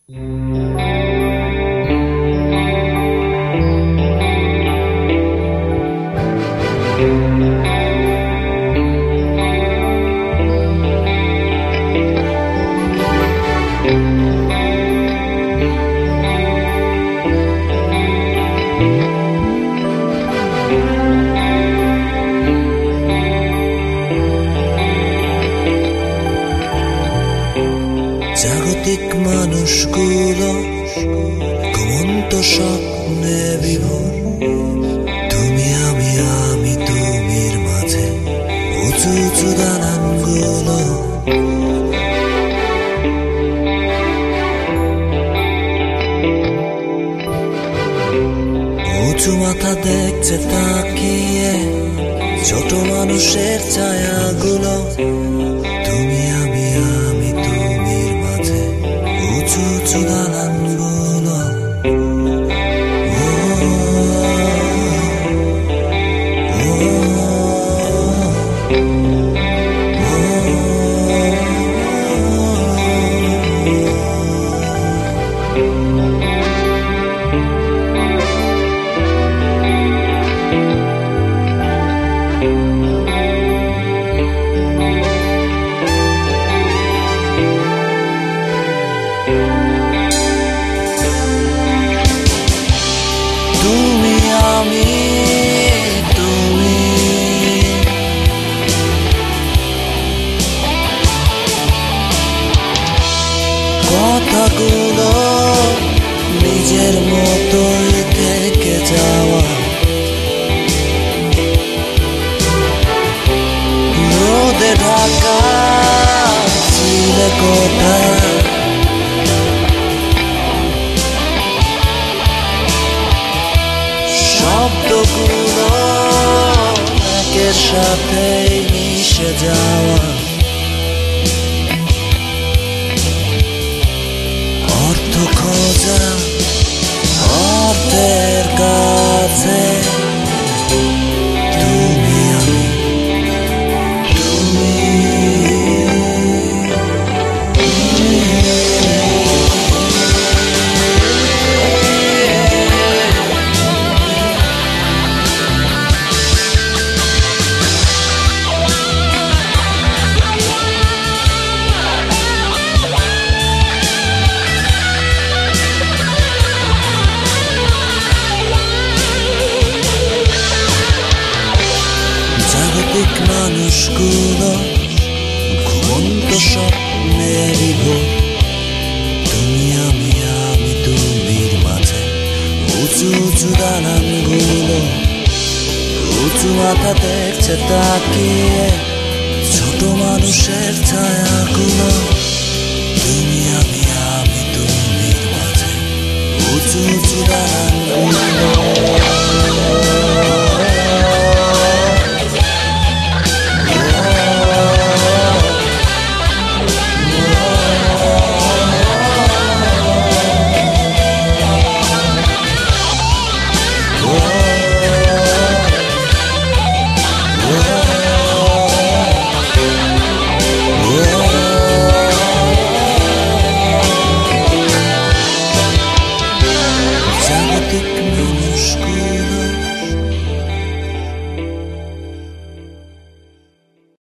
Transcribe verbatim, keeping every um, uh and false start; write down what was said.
জাগতিক মানুষগুলো ঘুমন্ত স্বপ্নে বিভোর, তুমি আমি আমি তুমির মাঝে উঁচু উঁচু দালানগুলো। উঁচু মাথা দেখছে তাকিয়ে ছোট মানুষের ছায়াগুলো, তুমি আমি আমি তুমির মাঝে উঁচু উঁচু দালানগুলো। তুমি আমি তুমি, কথাগুলো নিজের মতোই থেকে যাওয়া, রোদে ঢাকা ছিলে কোথায়, শব্দগুলো একের সাথে মিশে যাওয়া, অর্থ খোঁজা অর্থের কাছে, তুমি আমি তুমি। জাগতিক মানুষগুলো ঘুমন্ত স্বপ্নে বিভোর, তুমি আমি আমি তুমির মাঝে উঁচু উঁচু দালানগুলো। উঁচু মাথা দেখছে তাকিয়ে ছোট মানুষের ছায়াগুলো।